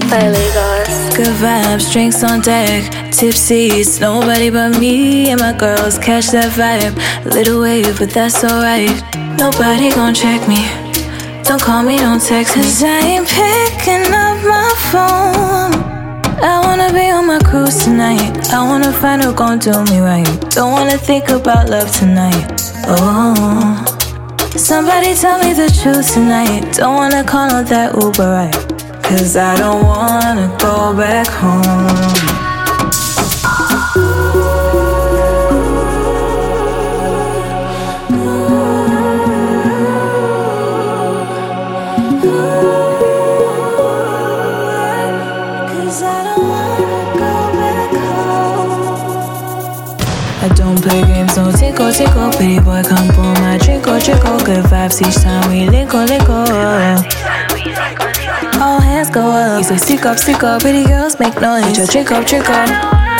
by Lagos. Good vibes, drinks on deck, tipsy, it's nobody but me and my girls. Catch that vibe, little wave, but that's alright. Nobody gon' check me, don't call me, don't text me, 'cause I ain't picking up my phone. I wanna be on my cruise tonight, I wanna find who gon' do me right. Don't wanna think about love tonight, oh. Somebody tell me the truth tonight, don't wanna call on that Uber right, 'cause I don't wanna go back home. I don't play games, no tickle, tickle. Pretty boy, come pull my trickle, trickle. Good vibes each time we link up. All hands go up. You say stick up, stick up. Pretty girls make noise. Your trick up, trick up.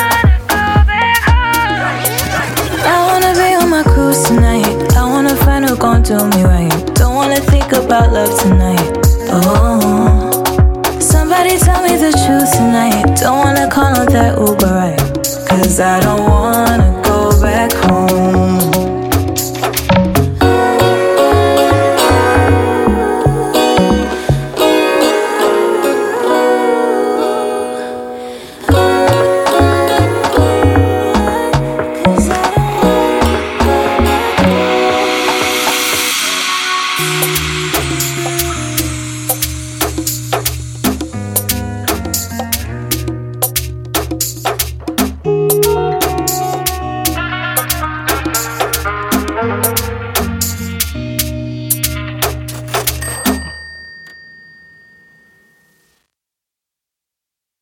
I wanna be on my cruise tonight, I wanna find who gon' do me right. Don't wanna think about love tonight, oh. Somebody tell me the truth tonight, don't wanna call on that Uber right, 'cause I don't wanna go back home.